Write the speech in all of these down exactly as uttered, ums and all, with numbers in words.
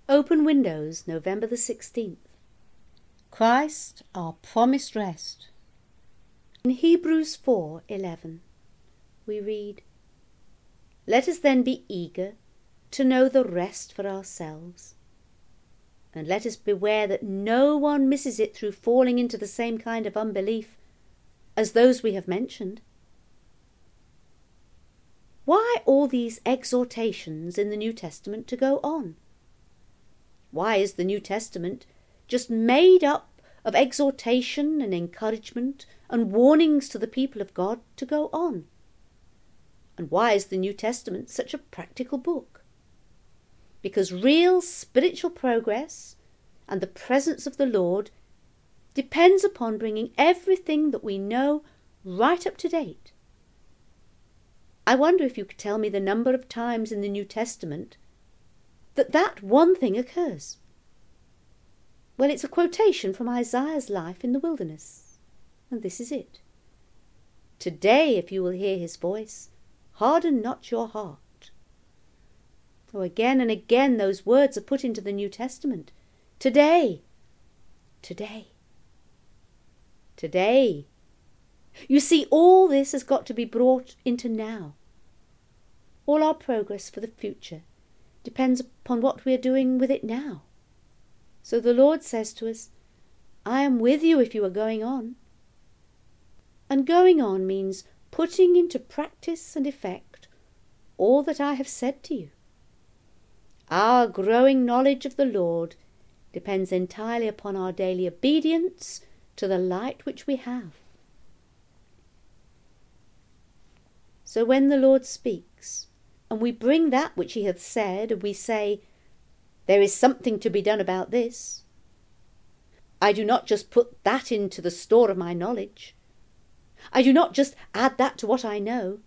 Open Windows, November the sixteenth. Christ, our promised rest. In Hebrews four eleven, we read, "Let us then be eager to know the rest for ourselves, and let us beware that no one misses it through falling into the same kind of unbelief as those we have mentioned." Why all these exhortations in the New Testament to go on? Why is the New Testament just made up of exhortation and encouragement and warnings to the people of God to go on? And why is the New Testament such a practical book? Because real spiritual progress and the presence of the Lord depends upon bringing everything that we know right up to date. I wonder if you could tell me the number of times in the New Testament that that one thing occurs. Well, it's a quotation from Isaiah's life in the wilderness, and this is it. "Today, if you will hear his voice, harden not your heart." Oh, again and again those words are put into the New Testament. Today, today, today. You see, all this has got to be brought into now. All our progress for the future depends upon what we are doing with it now. So the Lord says to us, "I am with you if you are going on." And going on means putting into practice and effect all that I have said to you. Our growing knowledge of the Lord depends entirely upon our daily obedience to the light which we have. So when the Lord speaks, and we bring that which he hath said, and we say, "There is something to be done about this," I do not just put that into the store of my knowledge. I do not just add that to what I know.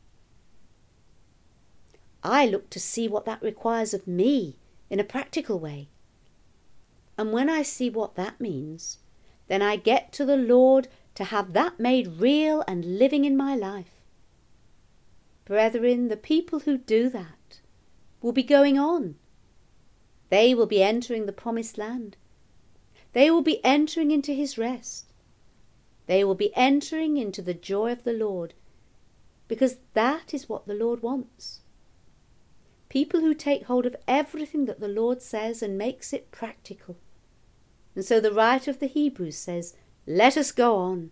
I look to see what that requires of me in a practical way. And when I see what that means, then I get to the Lord to have that made real and living in my life. Brethren, the people who do that will be going on. They will be entering the promised land. They will be entering into his rest. They will be entering into the joy of the Lord, because that is what the Lord wants. People who take hold of everything that the Lord says and makes it practical. And so the writer of the Hebrews says, "Let us go on."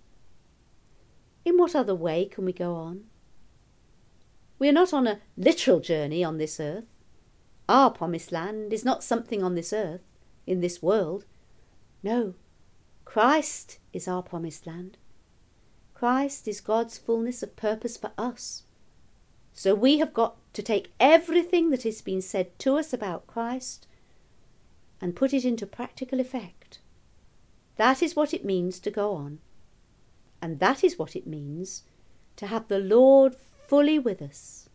In what other way can we go on? We are not on a literal journey on this earth. Our promised land is not something on this earth, in this world. No, Christ is our promised land. Christ is God's fullness of purpose for us. So we have got to take everything that has been said to us about Christ and put it into practical effect. That is what it means to go on. And that is what it means to have the Lord fully with us.